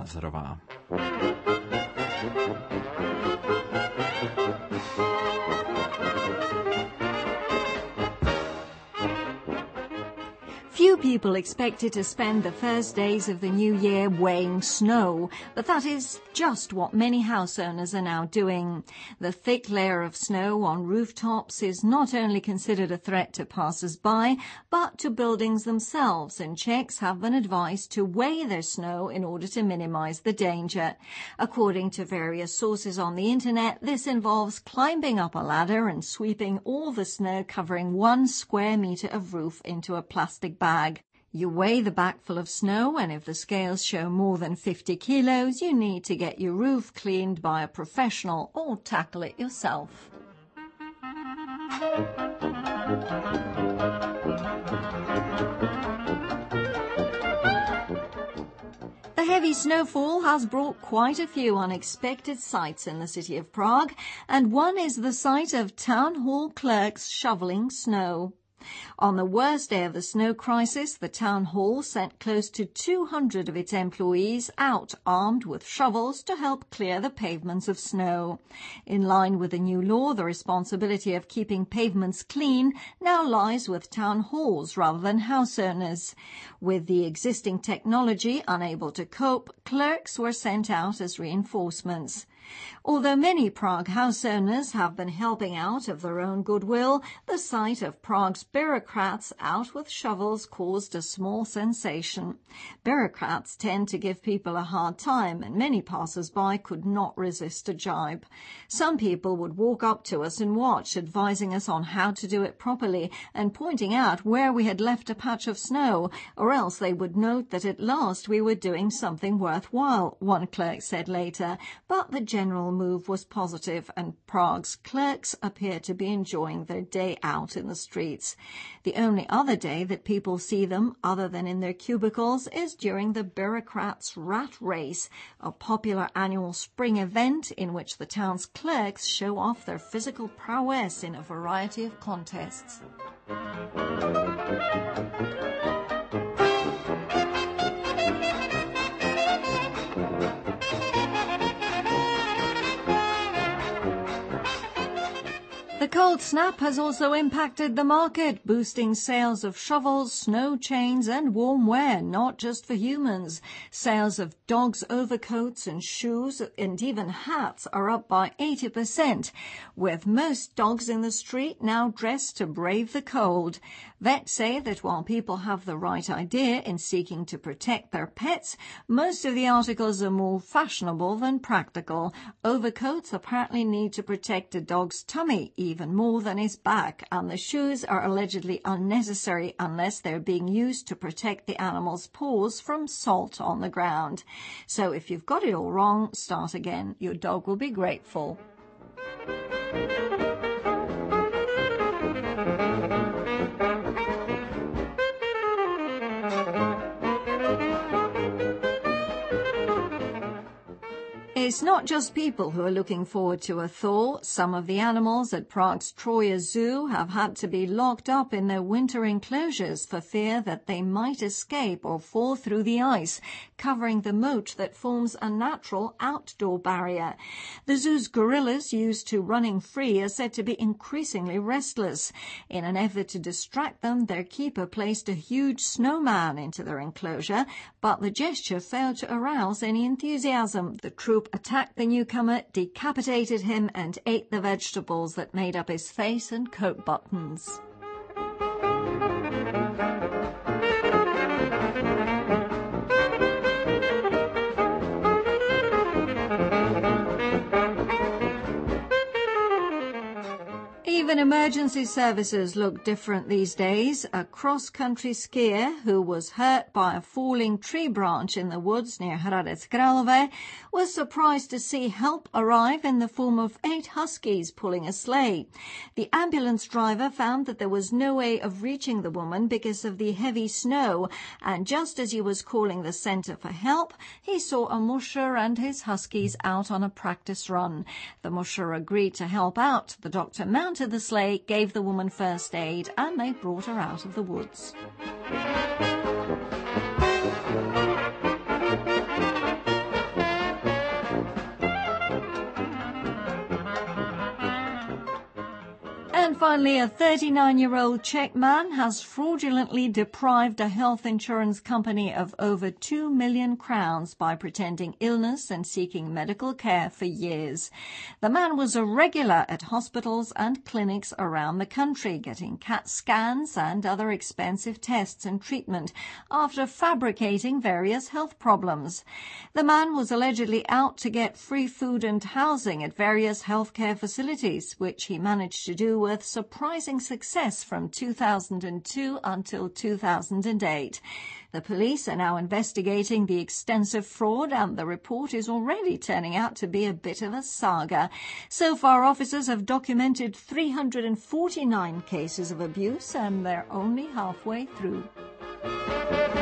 Lazarová. Few people expected to spend the first days of the new year weighing snow, but that is just what many house owners are now doing. The thick layer of snow on rooftops is not only considered a threat to passers-by, but to buildings themselves, and Czechs have been advised to weigh their snow in order to minimize the danger. According to various sources on the internet, this involves climbing up a ladder and sweeping all the snow covering 1 square meter of roof into a plastic bag. You weigh the bag full of snow, and if the scales show more than 50 kilos, you need to get your roof cleaned by a professional or tackle it yourself. The heavy snowfall has brought quite a few unexpected sights in the city of Prague, and one is the sight of town hall clerks shoveling snow. On the worst day of the snow crisis, the town hall sent close to 200 of its employees out armed with shovels to help clear the pavements of snow. In line with the new law, the responsibility of keeping pavements clean now lies with town halls rather than house owners. With the existing technology unable to cope, clerks were sent out as reinforcements. Although many Prague house owners have been helping out of their own goodwill, the sight of Prague's bureaucrats out with shovels caused a small sensation. Bureaucrats tend to give people a hard time, and many passers-by could not resist a jibe. Some people would walk up to us and watch, advising us on how to do it properly and pointing out where we had left a patch of snow, or else they would note that at last we were doing something worthwhile, one clerk said later. But the general move was positive, and Prague's clerks appear to be enjoying their day out in the streets. The only other day that people see them, other than in their cubicles, is during the bureaucrats' rat race, a popular annual spring event in which the town's clerks show off their physical prowess in a variety of contests. The cold snap has also impacted the market, boosting sales of shovels, snow chains and warm wear, not just for humans. Sales of dogs' overcoats and shoes and even hats are up by 80%, with most dogs in the street now dressed to brave the cold. Vets say that while people have the right idea in seeking to protect their pets, most of the articles are more fashionable than practical. Overcoats apparently need to protect a dog's tummy even more than his back, and the shoes are allegedly unnecessary unless they're being used to protect the animal's paws from salt on the ground. So if you've got it all wrong, start again. Your dog will be grateful. It's not just people who are looking forward to a thaw. Some of the animals at Prague's Troja Zoo have had to be locked up in their winter enclosures for fear that they might escape or fall through the ice, covering the moat that forms a natural outdoor barrier. The zoo's gorillas, used to running free, are said to be increasingly restless. In an effort to distract them, their keeper placed a huge snowman into their enclosure, but the gesture failed to arouse any enthusiasm. The troop attacked the newcomer, decapitated him, and ate the vegetables that made up his face and coat buttons. Even emergency services look different these days. A cross-country skier who was hurt by a falling tree branch in the woods near Hradec Králové was surprised to see help arrive in the form of 8 huskies pulling a sleigh. The ambulance driver found that there was no way of reaching the woman because of the heavy snow, and just as he was calling the centre for help, he saw a musher and his huskies out on a practice run. The musher agreed to help out. The doctor mounted the sleigh, gave the woman first aid, and they brought her out of the woods. Finally, a 39-year-old Czech man has fraudulently deprived a health insurance company of over 2 million crowns by pretending illness and seeking medical care for years. The man was a regular at hospitals and clinics around the country, getting CAT scans and other expensive tests and treatment after fabricating various health problems. The man was allegedly out to get free food and housing at various healthcare facilities, which he managed to do with surprising success from 2002 until 2008. The police are now investigating the extensive fraud, and the report is already turning out to be a bit of a saga. So far, officers have documented 349 cases of abuse, and they're only halfway through.